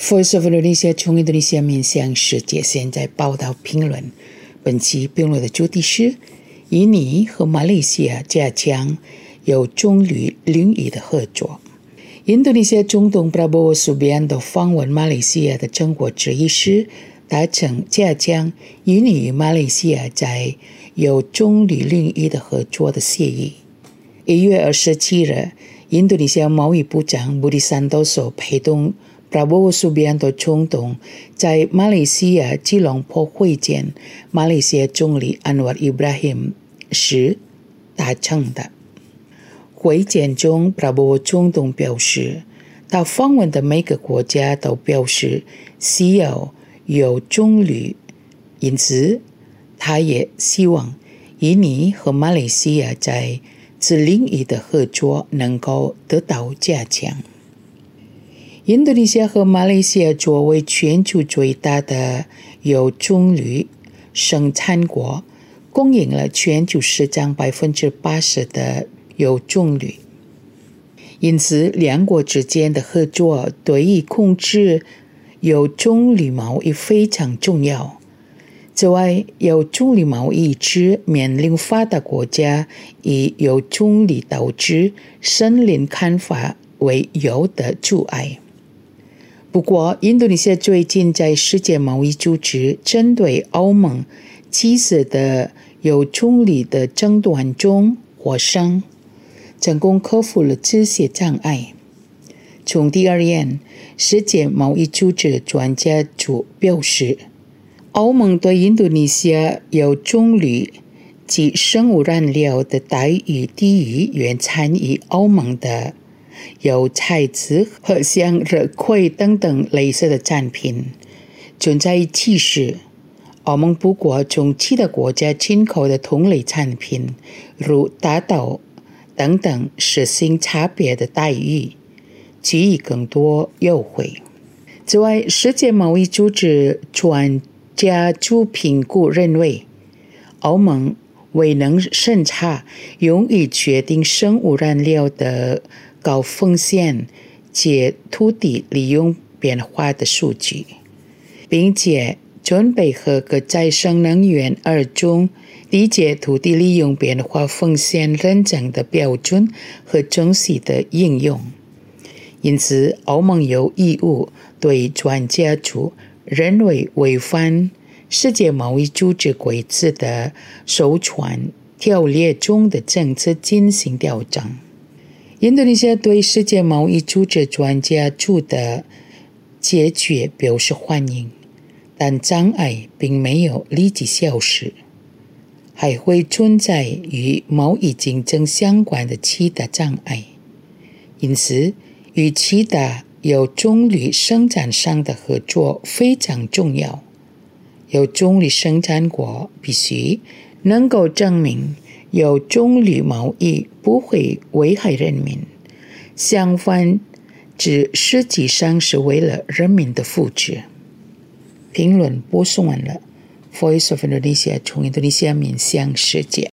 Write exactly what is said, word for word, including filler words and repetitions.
Voice of Indonesia 从印度尼西亚面向世界，现在报道评论。本期评论的主题是：印尼和马来西亚加强有中旅领域的合作。印度尼西亚总统 Prabowo Subianto 访问马来西亚的成果之一是达成加强印尼与马来西亚在有中旅领域的合作的协议。一月二十七日，印度尼西亚贸易部长 Budi Santoso 陪同Prabowo Subianto 总统在马来西亚吉隆坡会见马来西亚总理 Anwar Ibrahim 时达成的。会见中 Prabowo 总统表示，他访问的每个国家都表示需要有中旅，因此他也希望印尼和马来西亚在此领域的合作能够得到加强。印度尼西亚和马来西亚作为全球最大的有中旅生产国，供应了全球市场 百分之八十 的有中旅。因此，两国之间的合作对于控制有中旅贸易非常重要。此外，有中旅贸易之面临发达国家以有中旅导致森林砍伐为由的阻碍。不过，印度尼西亚最近在世界贸易组织针对欧盟起司的有中旅的争端中获胜，成功克服了这些障碍。从第二言，世界贸易组织专家组表示，欧盟对印度尼西亚有中旅及生物燃料的待遇低于原产于欧盟的有材质和像热亏等等类似的产品。存在歧视，欧盟不过从其他国家进口的同类产品，如大豆等等实行差别的待遇，给予更多优惠。此外，世界贸易组织专家组评估认为，欧盟未能审查用于决定生物燃料的高风险且土地利用变化的数据，并且准备和可再生能源二种理解土地利用变化风险认证的标准和正式的应用。因此，欧盟有义务对专家组认为违反世界贸易组织规则的授权条例中的政策进行调整。印度尼西亚对世界贸易组织专家组的解决表示欢迎，但障碍并没有立即消失，还会存在与贸易竞争相关的其他障碍。因此，与其他有中旅生产商的合作非常重要。有中旅生产国必须能够证明有中旅贸易不会危害人民，相反，这实际上是为了人民的福祉。评论播送完了。Voice of Indonesia 从印度尼西亚面向世界。